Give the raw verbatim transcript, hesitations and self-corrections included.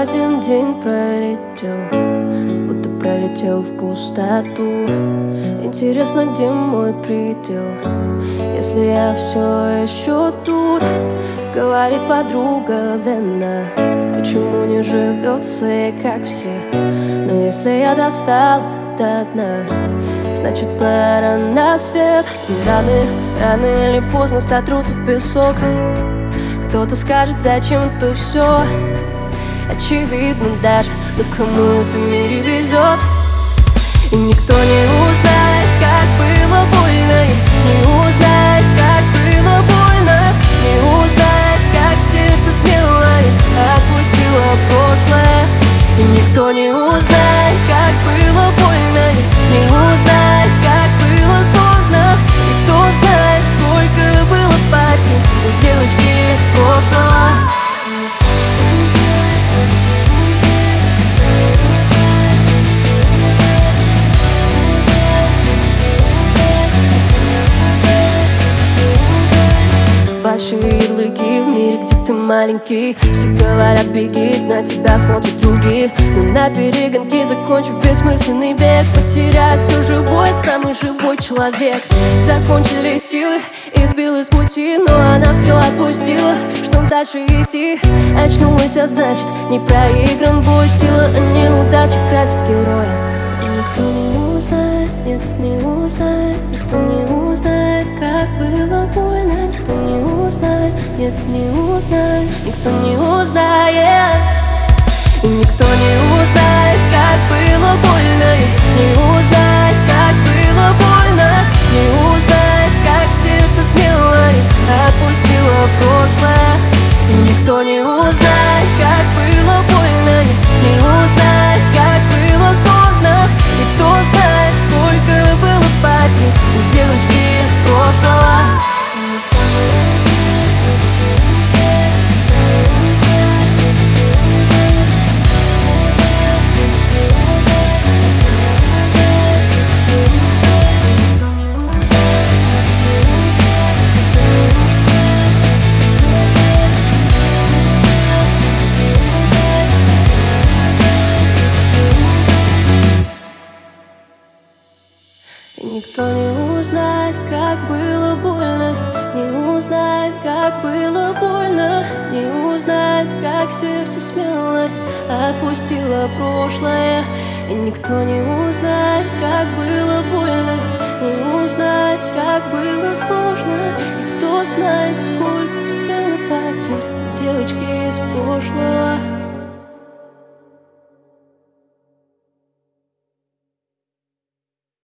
один день пролетел, будто пролетел в пустоту. Интересно, где мой предел, если я все еще тут? Говорит подруга Вена, почему не живется ей как все? Но если я достал до дна, значит пора на свет. И раны, рано или поздно сотрутся в песок. Кто-то скажет, зачем это все очевидно даже, но кому это в мире везет. И никто не узнает, как было больно, не узнает, как было больно, не узнает, как сердце смело отпустило прошлое. И никто не узнает, как было больно, не узнает, как было сложно. И кто знает, сколько было потерь у девочки из прошлого. Большие ярлыки в мире, где ты маленький. Все говорят, беги, на тебя смотрят другие. Но на перегонке, закончив бессмысленный бег, потеряет все живое, самый живой человек. Закончились силы, избил из пути, но она все отпустила, чтоб дальше идти. Очнулась, а значит, не проигран бой. Сила, а неудача красит героя. И никто не узнает, нет, не узнает, никто не узнает, как было больно. Никто не узнает, нет, не узнает, никто не узнает. И никто не узнает, как было больно, не узнает, как было больно, не узнает, как сердце смело отпустило прошлое. И никто не узнает, как было больно, не узнает, как было сложно. И кто знает, сколько было потерь у девочки из прошлого. Никто не узнает, как было больно, не узнает, как было больно, не узнает, как сердце смело отпустило прошлое. И никто не узнает, как было больно, не узнает, как было сложно. И кто знает, сколько было потерь у девочки из прошлого.